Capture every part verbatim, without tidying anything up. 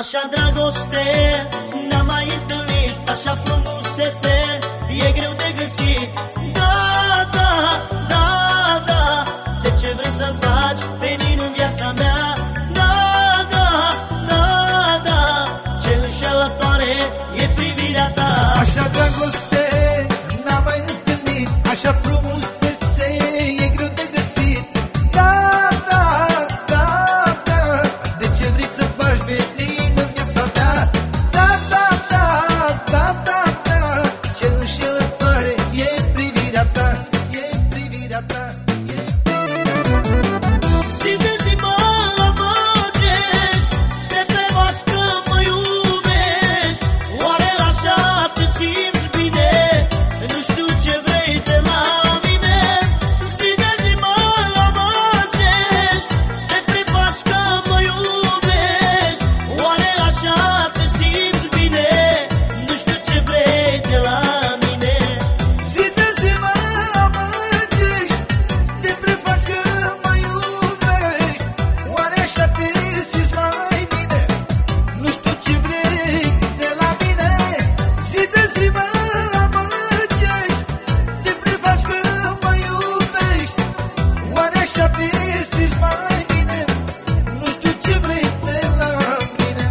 Așa dragoste n-am mai întâlnit, așa frumusețe e greu de găsit. Da, da, da, da, de ce vrei să faci venin în viața mea? Da, da, da, da, ce înșelătoare e privirea ta. Așa dragoste n-am mai întâlnit, așa frumusețe e greu de găsit. Da, da, da, da, de ce vrei să faci venin în viața mea? Da, da, da, da, da, da, ce înșelătoare e privirea ta, e privirea ta, e privirea ta. Zi de zi mă amăgești, te prefaci că mă iubești. Oare așa te simți bine? Nu știu ce vrei de la mine. Zi de zi mă amăgești, te prefaci că mă iubești. Oare așa te simți bine? Nu știu ce vrei de la mine. Zi de zi mă amăgești, te prefaci că mă iubești. Oare așa te simți mai bine? Nu știu ce vrei de la mine. Zi de zi mă amăgești, te prefaci că mă iubești. Oare așa te simți mai bine? Nu știu ce vrei de la mine.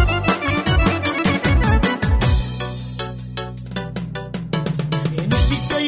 Nu știi să